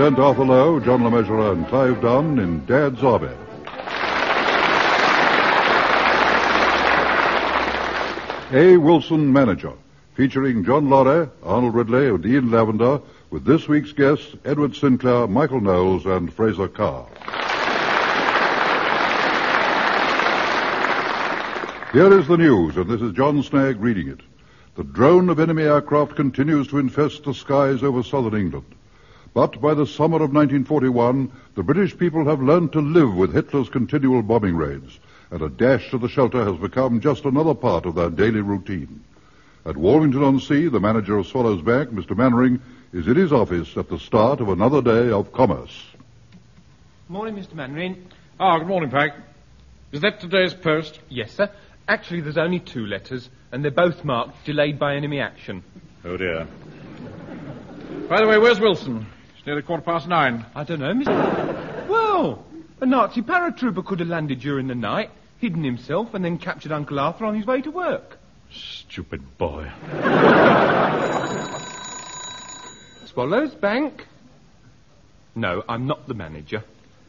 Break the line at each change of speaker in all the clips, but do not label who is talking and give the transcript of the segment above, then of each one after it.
present Arthur Lowe, John LeMessurier, and Clive Dunn in Dad's Army. A. Wilson, Manager, featuring John Lorry, Arnold Ridley, and Ian Lavender, with this week's guests, Edward Sinclair, Michael Knowles, and Fraser Carr. Here is the news, and this is John Snagg reading it. The drone of enemy aircraft continues to infest the skies over southern England. But by the summer of 1941, the British people have learned to live with Hitler's continual bombing raids, and a dash to the shelter has become just another part of their daily routine. At Warmington-on-Sea, the manager of Swallows Bank, Mr. Mannering, is in his office at the start of another day of commerce.
Morning, Mr. Mannering.
Good morning, Pike. Is that today's post?
Yes, sir. Actually, there's only 2 letters, and they're both marked delayed by enemy action.
Oh, dear. By the way, where's Wilson? It's nearly 9:15.
I don't know, Mr. Well, a Nazi paratrooper could have landed during the night, hidden himself, and then captured Uncle Arthur on his way to work.
Stupid boy.
Swallows Bank? No, I'm not the manager.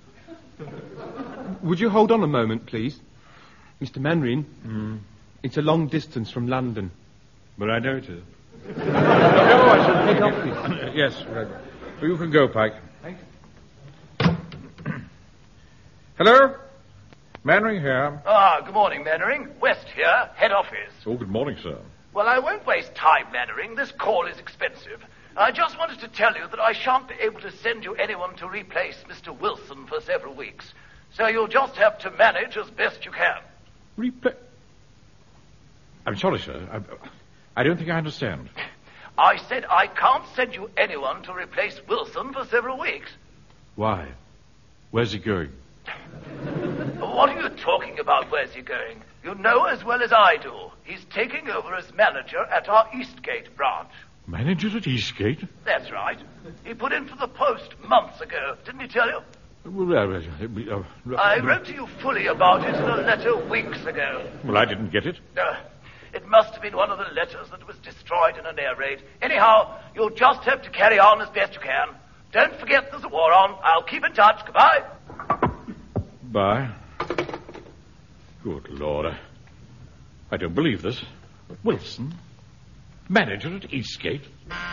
Would you hold on a moment, please? Mr. Mannering, It's a long distance from London.
But I know it is.
Head office.
Yes, right. Well, you can go, Pike.
Thank
you. Hello? Mannering here.
Good morning, Mannering. West here, head office.
Oh, good morning, sir.
Well, I won't waste time, Mannering. This call is expensive. I just wanted to tell you that I shan't be able to send you anyone to replace Mr. Wilson for several weeks. So you'll just have to manage as best you can.
I'm sorry, sir. I don't think I understand.
I said I can't send you anyone to replace Wilson for several weeks.
Why? Where's he going?
What are you talking about, where's he going? You know as well as I do. He's taking over as manager at our Eastgate branch.
Manager at Eastgate?
That's right. He put in for the post months ago, didn't he tell you? I wrote to you fully about it in a letter weeks ago.
Well, I didn't get it.
It must have been one of the letters that was destroyed in an air raid. Anyhow, you'll just have to carry on as best you can. Don't forget there's a war on. I'll keep in touch. Goodbye.
Bye. Good Lord. I don't believe this. Wilson? Manager at Eastgate?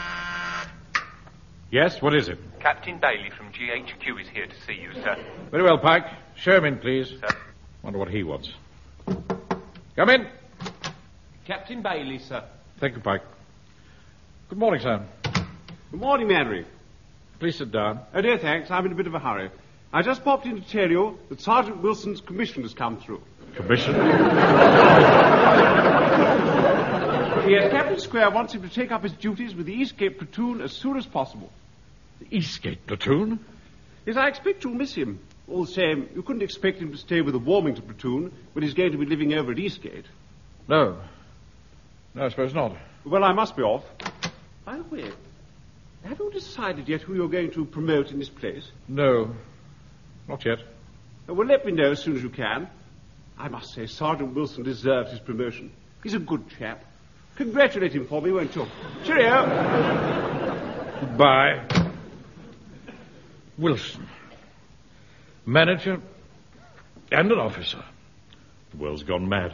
Yes, what is it?
Captain Bailey from GHQ is here to see you, sir.
Very well, Pike. Show him in, please.
Sir.
Wonder what he wants. Come in.
Captain Bailey, sir.
Thank you, Pike. Good morning, sir.
Good morning, Mannering.
Please sit down.
Oh, dear, thanks. I'm in a bit of a hurry. I just popped in to tell you that Sergeant Wilson's commission has come through.
Commission?
Yes, Captain Square wants him to take up his duties with the Eastgate platoon as soon as possible.
The Eastgate platoon?
Yes, I expect you'll miss him. All the same, you couldn't expect him to stay with the Warmington platoon when he's going to be living over at Eastgate.
No. No, I suppose not.
Well, I must be off. By the way, have you decided yet who you're going to promote in this place?
No. Not yet.
Well, let me know as soon as you can. I must say, Sergeant Wilson deserves his promotion. He's a good chap. Congratulate him for me, won't you? Cheerio.
Goodbye. Wilson. Manager and an officer. The world's gone mad.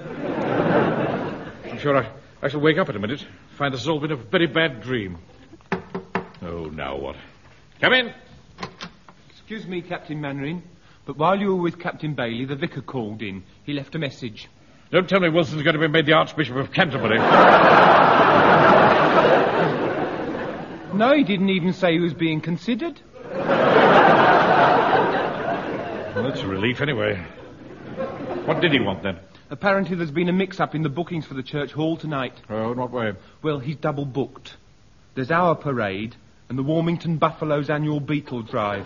I'm sure I shall wake up in a minute, find this has all been a very bad dream. Oh, now what? Come in.
Excuse me, Captain Mannering, but while you were with Captain Bailey, the vicar called in. He left a message.
Don't tell me Wilson's going to be made the Archbishop of Canterbury.
No, he didn't even say he was being considered.
Well, that's a relief anyway. What did he want then?
Apparently there's been a mix-up in the bookings for the church hall tonight.
Oh, in what way?
Well, he's double booked. There's our parade and the Warmington Buffalo's annual beetle drive.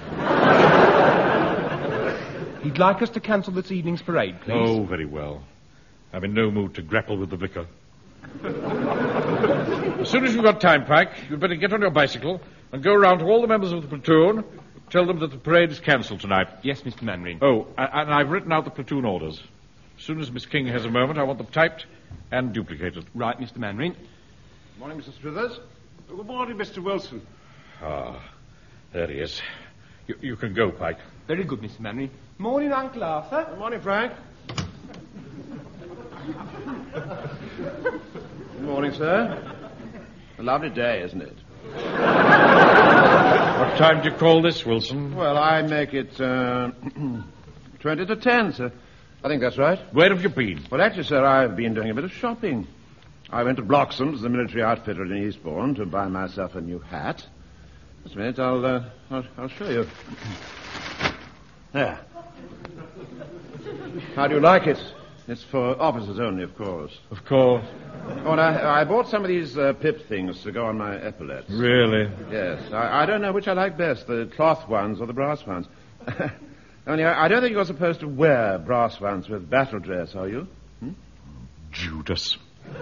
He'd like us to cancel this evening's parade, please.
Oh, very well. I'm in no mood to grapple with the vicar. As soon as you've got time, Pike, you'd better get on your bicycle and go round to all the members of the platoon, tell them that the parade is cancelled tonight.
Yes, Mr. Mannering.
Oh, and I've written out the platoon orders. As soon as Miss King has a moment, I want them typed and duplicated.
Right, Mr. Mannering.
Morning, Mr. Smithers. Good morning, Mr. Wilson.
There he is. You can go, Pike.
Very good, Mr. Manning. Morning, Uncle Arthur.
Good morning, Frank. Good morning, sir. A lovely day, isn't it?
What time do you call this, Wilson?
Well, I make it 20 to 10, sir. I think that's right.
Where have you been?
Well, actually, sir, I've been doing a bit of shopping. I went to Bloxham's, the military outfitter in Eastbourne, to buy myself a new hat. Just a minute, I'll show you. There. How do you like it? It's for officers only, of course.
Of course.
Oh, and I bought some of these pip things to go on my epaulets.
Really?
Yes. I don't know which I like best, the cloth ones or the brass ones. Only I don't think you're supposed to wear brass ones with battle dress, are you?
Judas.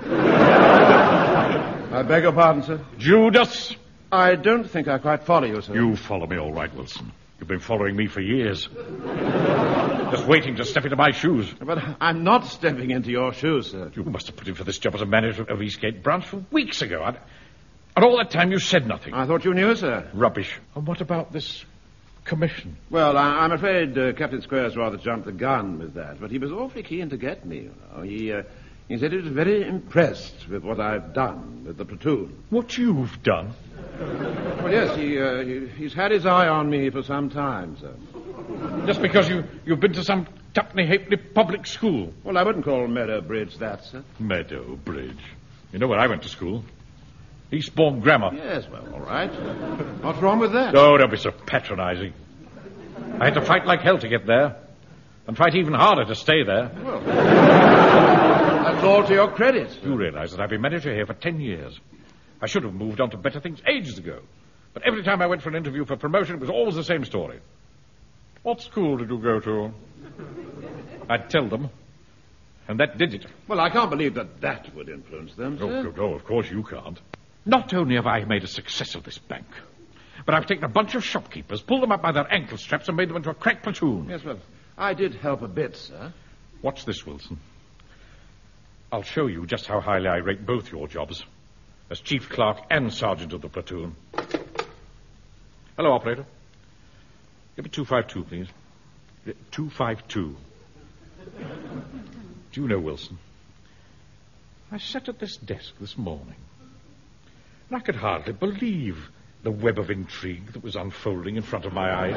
I beg your pardon, sir?
Judas!
I don't think I quite follow you, sir.
You follow me all right, Wilson. You've been following me for years. Just waiting to step into my shoes.
But I'm not stepping into your shoes, sir.
You must have put in for this job as a manager of Eastgate Branch for weeks ago. And all that time you said nothing.
I thought you knew, sir.
Rubbish. And what about this commission?
Well, I'm afraid Captain Squares rather jumped the gun with that, but he was awfully keen to get me, you know. He said he was very impressed with what I've done with the platoon.
What you've done?
Well, yes, he's had his eye on me for some time, sir.
Just because you've been to some Tuppenny Halfpenny public school?
Well, I wouldn't call Meadow Bridge that, sir.
Meadow Bridge. You know where I went to school? Eastbourne Grammar.
Yes, well, all right. What's wrong with that?
Oh, don't be so patronizing. I had to fight like hell to get there. And fight even harder to stay there.
Well, that's all to your credit.
You realize that I've been manager here for 10 years. I should have moved on to better things ages ago. But every time I went for an interview for promotion, it was always the same story. What school did you go to? I'd tell them. And that did it.
Well, I can't believe that would influence them, sir.
No, of course you can't. Not only have I made a success of this bank, but I've taken a bunch of shopkeepers, pulled them up by their ankle straps, and made them into a crack platoon.
Yes, well, I did help a bit, sir.
Watch this, Wilson. I'll show you just how highly I rate both your jobs, as chief clerk and sergeant of the platoon. Hello, operator. Give me 252, please. 252. Do you know, Wilson, I sat at this desk this morning, and I could hardly believe the web of intrigue that was unfolding in front of my eyes.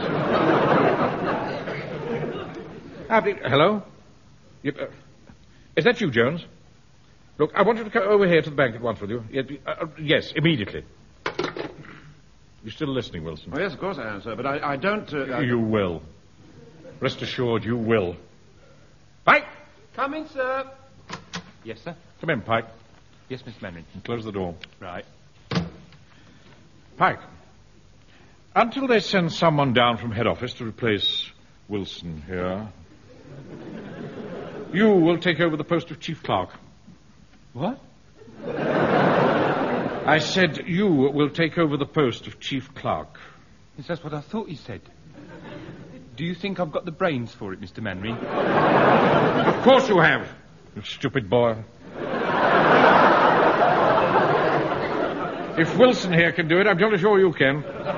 Hello? Is that you, Jones? Look, I want you to come over here to the bank at once, will you? Yes, immediately. You still listening, Wilson?
Oh, yes, of course I am, sir, but I don't...
You will. Rest assured, you will. Pike!
Come in, sir. Yes, sir.
Come in, Pike.
Yes, Mr. Manning.
And close the door.
Right.
Pike, until they send someone down from head office to replace Wilson here, you will take over the post of chief clerk.
What?
I said you will take over the post of chief clerk.
Yes, that's what I thought you said. Do you think I've got the brains for it, Mr. Manring?
Of course you have, you stupid boy. If Wilson here can do it, I'm jolly sure you can.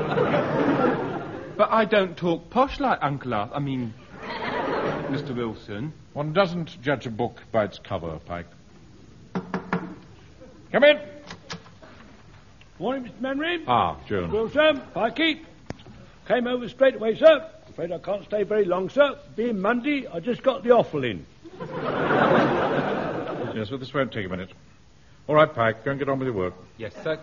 But I don't talk posh like Uncle Arthur. I mean, Mr. Wilson.
One doesn't judge a book by its cover, Pike. Come in.
Morning, Mr. Manring.
Ah, Jones.
Well, sir, Pikey. Came over straight away, sir. Afraid I can't stay very long, sir. Being Monday, I just got the offal in.
Yes, well, this won't take a minute. All right, Pike, go and get on with your work.
Yes, sir.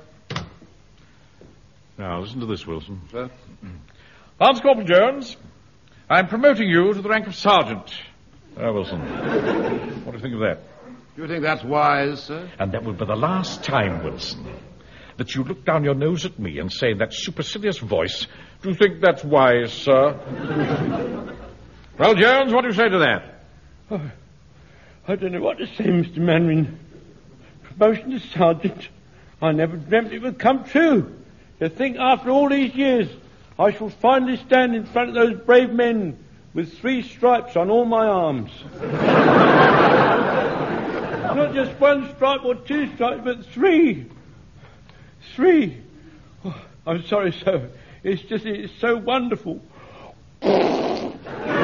Now, listen to this, Wilson.
Sir?
Lance Corporal Jones, I'm promoting you to the rank of sergeant. Wilson, what do you think of that?
Do you think that's wise, sir?
And that will be the last time, Wilson, that you look down your nose at me and say in that supercilious voice, do you think that's wise, sir? Well, Jones, what do you say to that?
Oh, I don't know what to say, Mr. Manring. Promotion to sergeant. I never dreamt it would come true. To think after all these years, I shall finally stand in front of those brave men with 3 stripes on all my arms. Not just 1 stripe or 2 stripes, but 3. 3. Oh, I'm sorry, sir. It's so wonderful.
Well,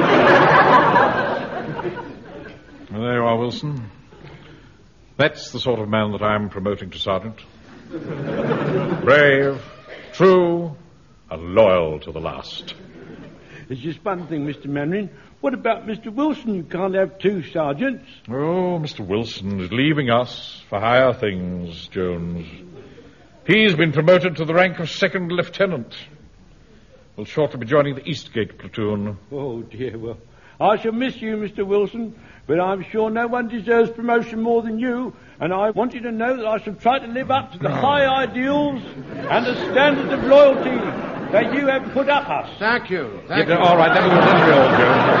there you are, Wilson. That's the sort of man that I'm promoting to sergeant. Brave, true, and loyal to the last.
There's just one thing, Mr. Mannering. What about Mr. Wilson? You can't have two sergeants.
Oh, Mr. Wilson is leaving us for higher things, Jones. He's been promoted to the rank of second lieutenant. Will shortly be joining the Eastgate platoon.
Oh, dear, well, I shall miss you, Mr. Wilson, but I'm sure no one deserves promotion more than you, and I want you to know that I shall try to live up to the high ideals and the standards of loyalty that you have put up us.
Thank you.
All right, that'll be all,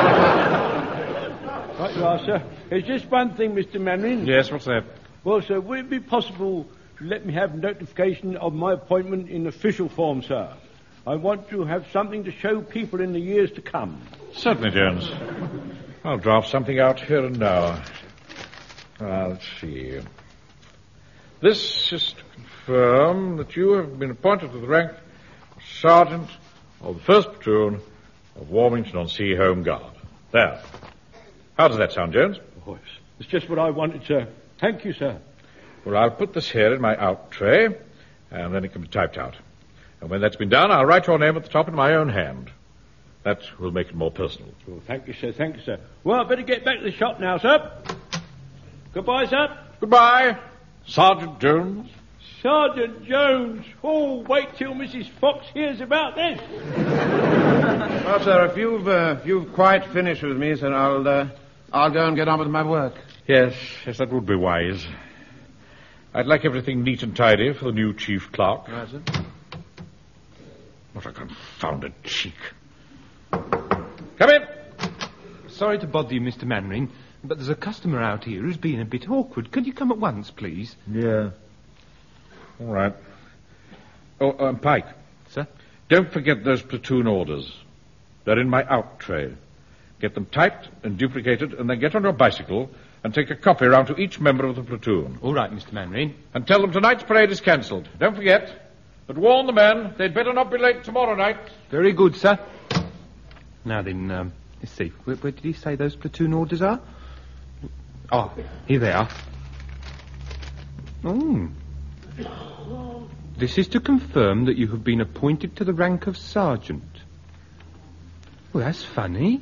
Jones.
Right you are, sir. There's just one thing, Mr. Mannering.
Yes, what's that?
Well, sir, would it be possible to let me have notification of my appointment in official form, sir? I want to have something to show people in the years to come.
Certainly, Jones. I'll draft something out here and now. Let's see. This is to confirm that you have been appointed to the rank of Sergeant of the 1st Platoon of Warmington-on-Sea Home Guard. There. How does that sound, Jones?
Oh, it's just what I wanted, sir. Thank you, sir.
Well, I'll put this here in my out tray, and then it can be typed out. And when that's been done, I'll write your name at the top in my own hand. That will make it more personal.
Oh, thank you, sir. Thank you, sir. Well, I better get back to the shop now, sir. Goodbye, sir.
Goodbye, Sergeant Jones.
Sergeant Jones. Oh, wait till Mrs. Fox hears about this.
Well, sir, if you've quite finished with me, sir, I'll go and get on with my work.
Yes, that would be wise. I'd like everything neat and tidy for the new chief clerk.
Right, sir.
What a confounded cheek. Come in.
Sorry to bother you, Mr. Mannering, but there's a customer out here who's being a bit awkward. Could you come at once, please?
Yeah. All right. Oh, Pike.
Sir?
Don't forget those platoon orders. They're in my out tray. Get them typed and duplicated, and then get on your bicycle and take a copy round to each member of the platoon.
All right, Mr. Mannering.
And tell them tonight's parade is cancelled. Don't forget. But warn the men they'd better not be late tomorrow night.
Very good, sir. Now then, let's see. Where did he say those platoon orders are? Oh, here they are. This is to confirm that you have been appointed to the rank of sergeant. Well, that's funny.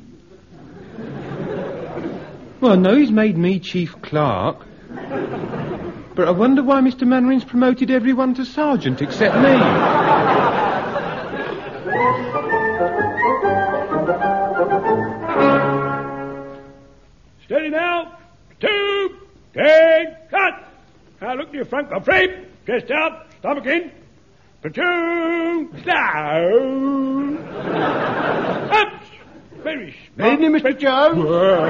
Well, I know he's made me chief clerk, but I wonder why Mr. Mannering's promoted everyone to sergeant except me.
Steady now. 2, 10, cut. Now look to your front, Godfrey. Chest out, stomach in. Platoon, down. Up. Very smart.
Evening, Mr. Jones.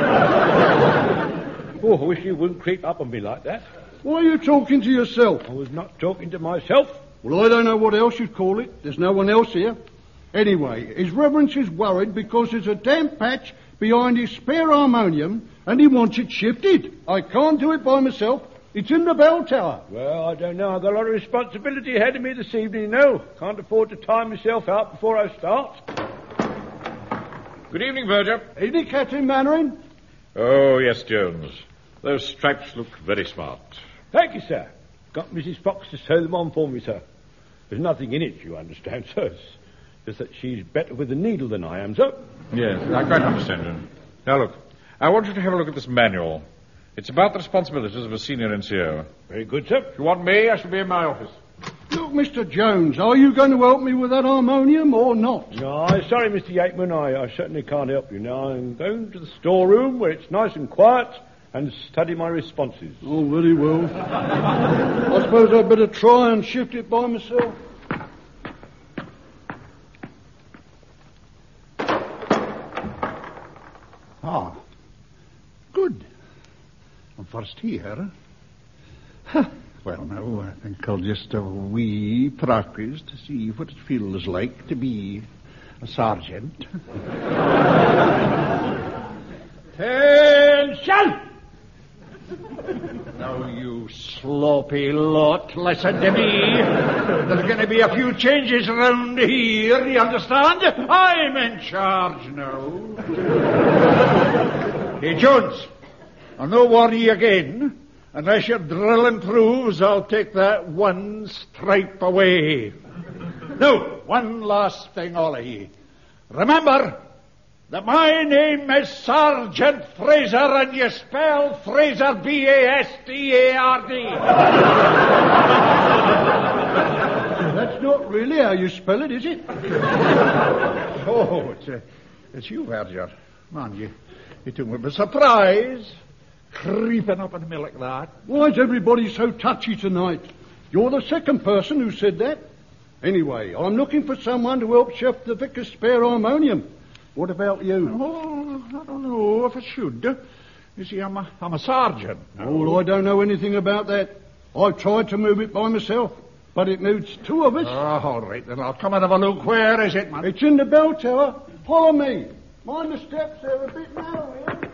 Oh, I wish you wouldn't creep up on me like that.
Why are you talking to yourself?
I was not talking to myself.
Well, I don't know what else you'd call it. There's no one else here. Anyway, His Reverence is worried because there's a damp patch behind his spare harmonium and he wants it shifted. I can't do it by myself. It's in the bell tower.
Well, I don't know. I've got a lot of responsibility ahead of me this evening, you know. Can't afford to time myself out before I start.
Good evening, Verger.
Evening, Captain Mannering.
Oh, yes, Jones. Those stripes look very smart.
Thank you, sir. Got Mrs. Fox to sew them on for me, sir. There's nothing in it, you understand, sir. It's just that she's better with the needle than I am, sir.
Yes, I quite understand, John. Now, look, I want you to have a look at this manual. It's about the responsibilities of a senior NCO.
Very good, sir.
If you want me, I shall be in my office.
Look, Mr. Jones, are you going to help me with that harmonium or not?
No, sorry, Mr. Yateman, I certainly can't help you now. I'm going to the storeroom where it's nice and quiet and study my responses.
Oh, very well. I suppose I'd better try and shift it by myself. Ah, good. I'm first here. Well, now, I think I'll just have a wee practice to see what it feels like to be a sergeant.
Attention!
Now, you
You sloppy lot, listen to me. There's going to be a few changes around here, you understand? I'm in charge now. Hey, Jones, I'll not worry you again. Unless your drilling proves, I'll take that one stripe away. Now, one last thing, all of you. Remember that my name is Sergeant Fraser, and you spell Fraser B-A-S-T-A-R-D. That's not really how you spell it, is it? Oh, it's you, Verger. Man, you took me by surprise, creeping up on me like that.
Why is everybody so touchy tonight? You're the second person who said that. Anyway, I'm looking for someone to help chef the Vicar's spare harmonium. What about you?
Oh, I don't know if I should. You see, I'm a sergeant.
Oh, I don't know anything about that. I've tried to move it by myself, but it needs two of us.
Oh, all right, then I'll come and have a look. Where is it, man?
It's in the bell tower. Follow me. Mind the steps, they're a bit narrow here.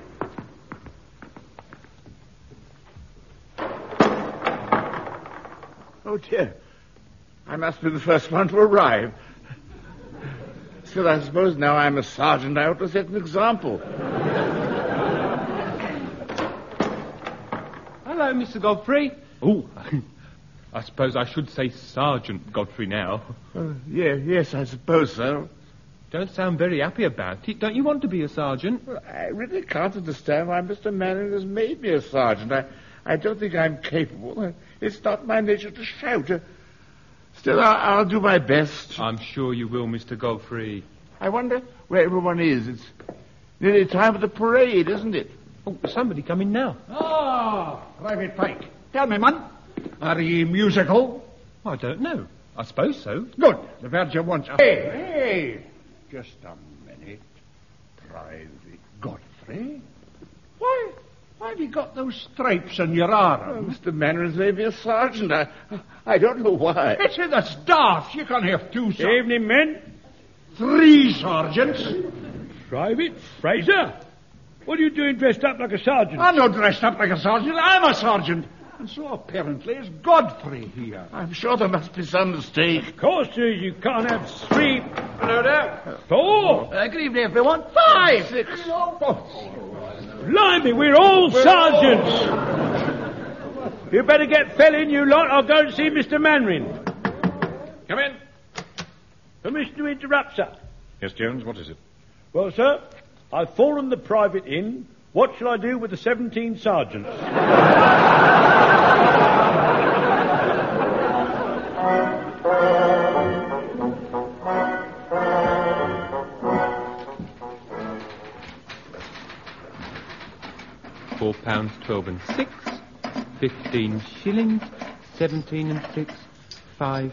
Oh, dear. I must be the first one to arrive. Still, I suppose now I'm a sergeant, I ought to set an example.
Hello, Mr. Godfrey. Oh, I suppose I should say Sergeant Godfrey now.
Yes, I suppose so.
Don't sound very happy about it. Don't you want to be a sergeant?
Well, I really can't understand why Mr. Manning has made me a sergeant. I don't think I'm capable. It's not my nature to shout. Still, I'll do my best.
I'm sure you will, Mr. Godfrey.
I wonder where everyone is. It's nearly time for the parade, isn't it?
Oh, somebody coming now.
Private Pike. Tell me, man, are you musical?
I don't know. I suppose so.
Good. The Verger wants... Hey, just a minute. Private Godfrey? Why have you got those stripes on your arm?
Mr. Manners made me a sergeant. I don't know why.
It's in the staff. You can't have two sergeants.
Evening, men.
3 sergeants.
Private Fraser. What are you doing dressed up like a sergeant?
I'm not dressed up like a sergeant. I'm a sergeant. And so apparently is Godfrey here.
I'm sure there must be some mistake.
Of course there is. You can't have 3.
Hello there.
4.
Good evening, everyone.
5.
6.
Blimey, we're all sergeants. You better get fell in, you lot. I'll go and see Mr. Manring.
Come in.
Permission to interrupt, sir.
Yes, Jones, what is it?
Well, sir, I've fallen the private in. What shall I do with the 17 sergeants?
£4.12 and 6, 15 shillings, 17 and 6, £5.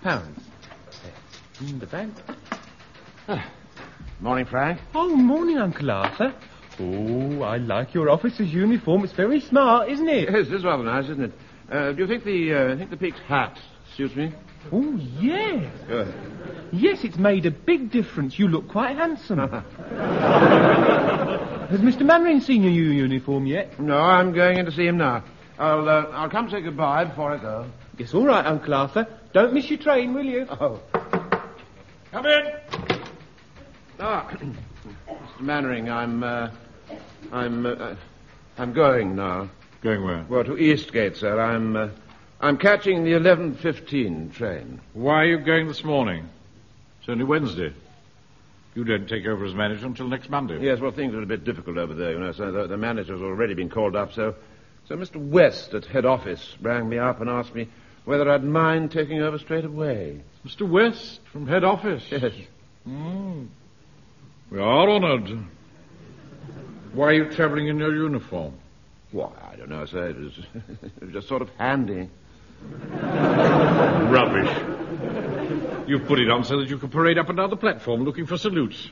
In the bank.
Morning, Frank.
Oh, morning, Uncle Arthur. Oh, I like your officer's uniform. It's very smart, isn't it?
Yes, this is rather nice, isn't it? Do you think the peaked hat suits me?
Oh, yes.
Good.
Yes, it's made a big difference. You look quite handsome. Has Mr. Manring seen your new uniform yet?
No, I'm going in to see him now. I'll come say goodbye before I go.
Yes, all right, Uncle Arthur. Don't miss your train, will you?
Oh.
Come in.
Mr. Mannering, I'm going now.
Going where?
Well, to Eastgate, sir. I'm catching the 11:15 train.
Why are you going this morning? It's only Wednesday. You don't take over as manager until next Monday.
Yes, well, things are a bit difficult over there, you know, so the manager's already been called up, so Mr. West at head office rang me up and asked me whether I'd mind taking over straight away.
Mr. West from head office?
Yes.
We are honoured. Why are you travelling in your uniform?
Why, I don't know, sir. It was just sort of handy.
Rubbish. You put it on so that you could parade up and down the platform looking for salutes.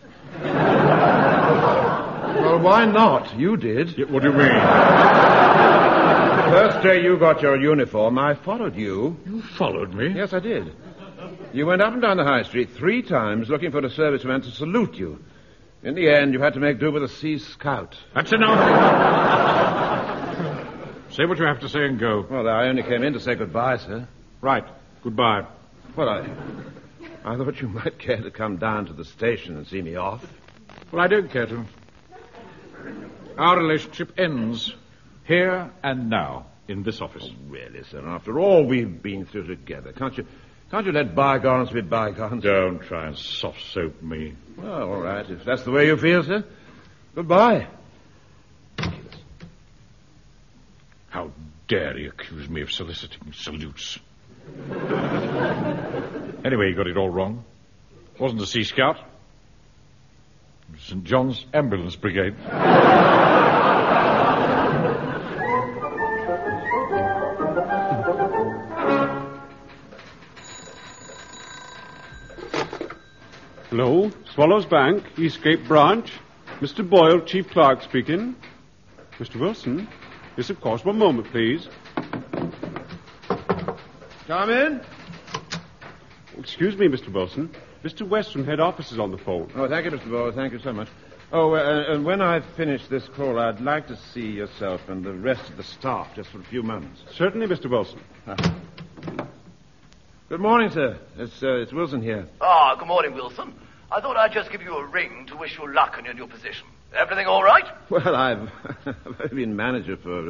Well, why not? You did.
Yeah, what do you mean?
First day you got your uniform, I followed you.
You followed me?
Yes, I did. You went up and down the high street 3 times looking for a serviceman to salute you. In the end, you had to make do with a sea scout.
That's enough. Say what you have to say and go.
Well, I only came in to say goodbye, sir.
Right. Goodbye.
Well, I thought you might care to come down to the station and see me off.
Well, I don't care to. Our relationship ends here and now in this office.
Oh, really, sir? After all we've been through together, can't you let bygones be bygones?
Don't try and soft-soap me.
Well, all right, if that's the way you feel, sir. Goodbye.
How dare he accuse me of soliciting salutes? Anyway, he got it all wrong. It wasn't a Sea Scout. It was St. John's Ambulance Brigade.
Hello, Swallows Bank, Eastgate Branch. Mr. Boyle, Chief Clerk speaking. Mr. Wilson? Yes, of course. One moment, please.
Come in.
Excuse me, Mr. Wilson. Mr. West from head office is on the phone.
Oh, thank you, Mr. Boyle. Thank you so much. Oh, and when I finish this call, I'd like to see yourself and the rest of the staff just for a few moments.
Certainly, Mr. Wilson.
Good morning, sir. It's Wilson here.
Ah, good morning, Wilson. I thought I'd just give you a ring to wish you luck in your new position. Everything all right?
Well, I've been manager for,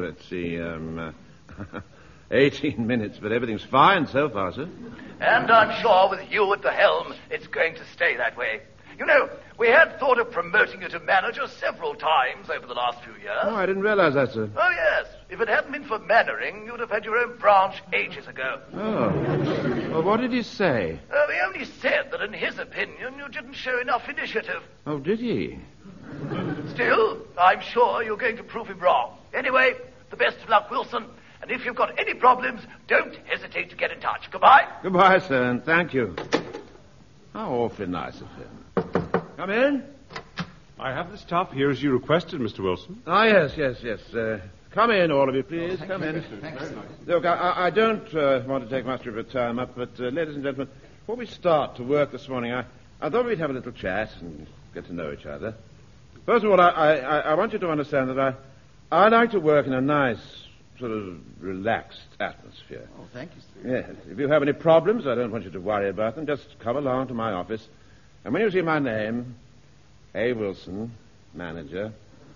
18 minutes, but everything's fine so far, sir.
And I'm sure with you at the helm, it's going to stay that way. You know, we had thought of promoting you to manager several times over the last few years.
Oh, I didn't realize that, sir.
Oh, yes. If it hadn't been for Mannering, you'd have had your own branch ages ago.
Oh. Well, what did he say?
He only said that in his opinion, you didn't show enough initiative.
Oh, did he?
Still, I'm sure you're going to prove him wrong. Anyway, the best of luck, Wilson. And if you've got any problems, don't hesitate to get in touch. Goodbye.
Goodbye, sir, and thank you. How awfully nice of him. Come in.
I have the staff here as you requested, Mr. Wilson.
Ah, yes. Come in, all of you, please.
Oh,
come in. Look, I don't want to take much of your time up, but ladies and gentlemen, before we start to work this morning, I thought we'd have a little chat and get to know each other. First of all, I want you to understand that I like to work in a nice, sort of relaxed atmosphere.
Oh, thank you, sir.
Yes. If you have any problems, I don't want you to worry about them. Just come along to my office. And when you see my name, A. Wilson, manager,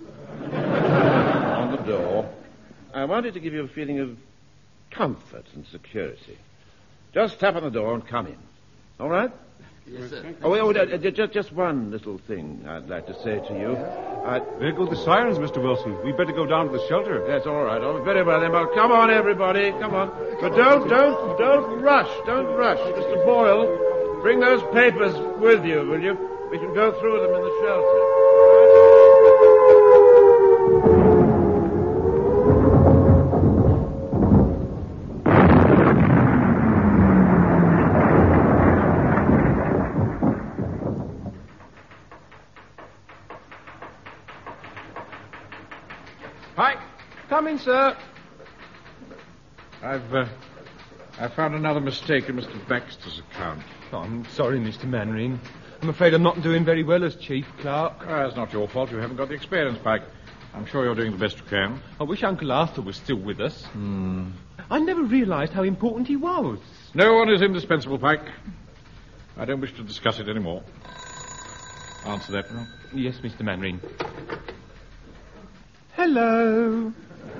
on the door, I wanted to give you a feeling of comfort and security. Just tap on the door and come in. All right?
Yes, sir.
Just one little thing I'd like to say to you.
There go the sirens, Mr. Wilson. We'd better go down to the shelter.
That's all right. Oh, very well then. Well, come on, everybody. Come on. But don't rush. Don't rush. Mr. Boyle, bring those papers with you, will you? We can go through them in the shelter.
Pike, come in, sir.
I've found another mistake in Mr. Baxter's account.
Oh, I'm sorry, Mr. Mannering. I'm afraid I'm not doing very well as chief clerk.
It's not your fault. You haven't got the experience, Pike. I'm sure you're doing the best you can.
I wish Uncle Arthur was still with us. I never realized how important he was.
No one is indispensable, Pike. I don't wish to discuss it anymore. Answer that now.
Yes, Mr. Mannering. Hello.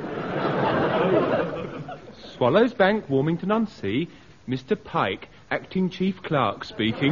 Swallows Bank, Warmington-on-Sea. Mr. Pike, acting chief clerk speaking.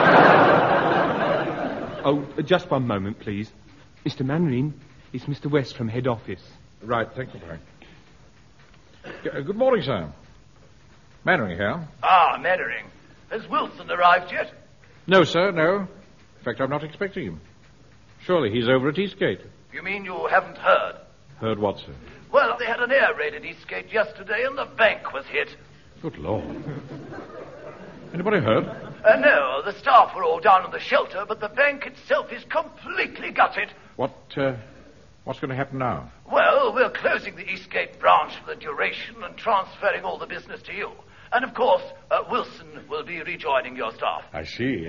Oh, just one moment, please. Mr. Mannering, it's Mr. West from head office.
Right, thank you, Pike. Good morning, sir. Mannering here.
Ah, Mannering. Has Wilson arrived yet?
No, sir, no. In fact, I'm not expecting him. Surely he's over at Eastgate.
You mean you haven't heard?
Heard what, sir?
Well, they had an air raid at Eastgate yesterday and the bank was hit.
Good Lord. Anybody heard?
No, the staff were all down in the shelter, but the bank itself is completely gutted.
What's going to happen now?
Well, we're closing the Eastgate branch for the duration and transferring all the business to you. And, of course, Wilson will be rejoining your staff.
I see.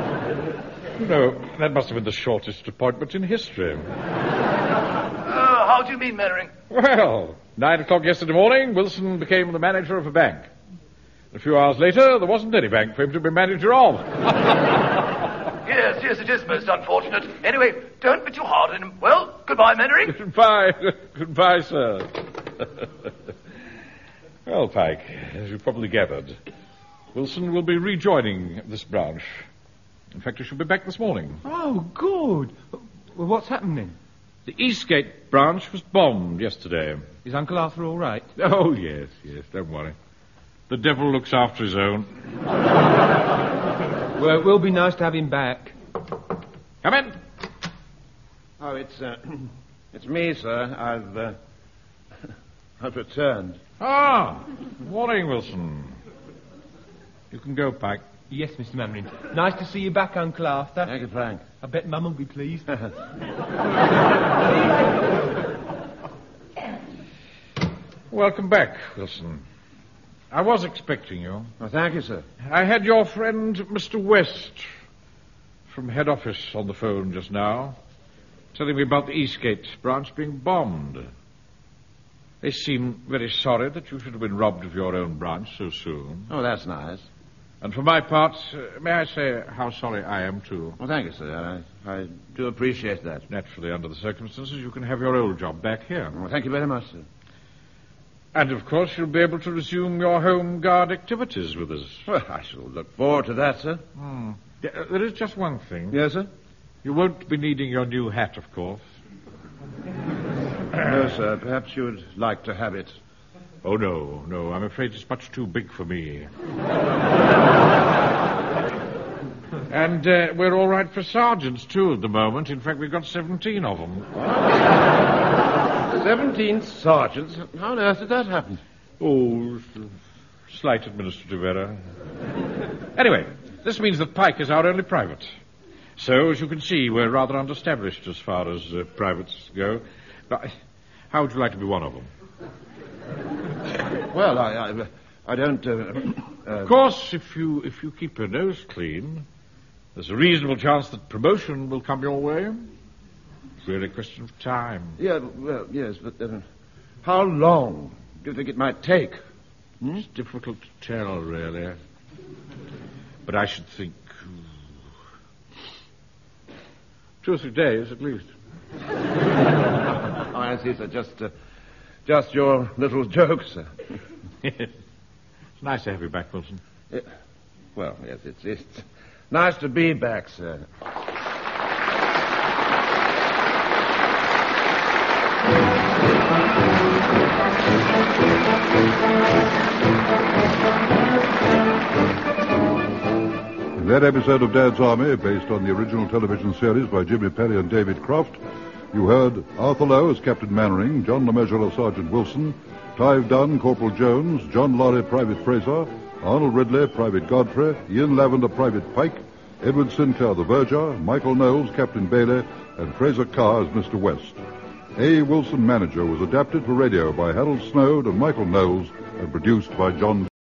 No, that must have been the shortest appointment in history.
How How do you mean, Mannering?
Well, 9 o'clock yesterday morning, Wilson became the manager of a bank. A few hours later, there wasn't any bank for him to be manager of.
Yes, it is most unfortunate. Anyway, don't be too hard on him. Well, goodbye, Mannering.
Goodbye. Goodbye, sir. Well, Pike, as you probably gathered, Wilson will be rejoining this branch. In fact, he should be back this morning.
Oh, good. Well, what's happening?
The Eastgate branch was bombed yesterday.
Is Uncle Arthur all right?
Oh, yes, don't worry. The devil looks after his own.
Well, it will be nice to have him back.
Come in.
Oh, it's me, sir. I've returned.
Ah, morning, Wilson. You can go, Pike.
Yes, Mr. Mannering. Nice to see you back, Uncle Arthur.
Thank you, Frank.
I bet Mum will be pleased.
Welcome back, Wilson. I was expecting you.
Oh, thank you, sir.
I had your friend, Mr. West, from head office on the phone just now, telling me about the Eastgate branch being bombed. They seem very sorry that you should have been robbed of your own branch so soon.
Oh, that's nice.
And for my part, may I say how sorry I am, too?
Well, thank you, sir. I do appreciate that.
Naturally, under the circumstances, you can have your old job back here.
Well, thank you very much, sir.
And, of course, you'll be able to resume your home guard activities with us.
Well, I shall look forward to that, sir.
Yeah, there is just one thing.
Yes, sir?
You won't be needing your new hat, of course.
No, sir. Perhaps you would like to have it.
Oh, no. I'm afraid it's much too big for me. And we're all right for sergeants, too, at the moment. In fact, we've got 17 of them.
17 sergeants? How on earth did that happen?
Oh, slight administrative error. Anyway, this means that Pike is our only private. So, as you can see, we're rather underestablished as far as privates go. But how would you like to be one of them?
Well, I don't...
Of course, if you keep your nose clean, there's a reasonable chance that promotion will come your way. It's really a question of time.
Yeah, well, yes, but how long do you think it might take?
It's difficult to tell, really. But I should think 2 or 3 days, at least.
Oh, I see, sir. Just your little joke, sir.
It's nice to have you back, Wilson.
Yeah. Well, yes, it's nice to be back, sir.
In that episode of Dad's Army, based on the original television series by Jimmy Perry and David Croft, you heard Arthur Lowe as Captain Mannering, John LeMessurier as Sergeant Wilson, Clive Dunn, Corporal Jones, John Laurie, Private Fraser, Arnold Ridley, Private Godfrey, Ian Lavender, Private Pike, Edward Sinclair, the Verger, Michael Knowles, Captain Bailey, and Fraser Carr as Mr. West. A. Wilson Manager was adapted for radio by Harold Snowd and Michael Knowles and produced by John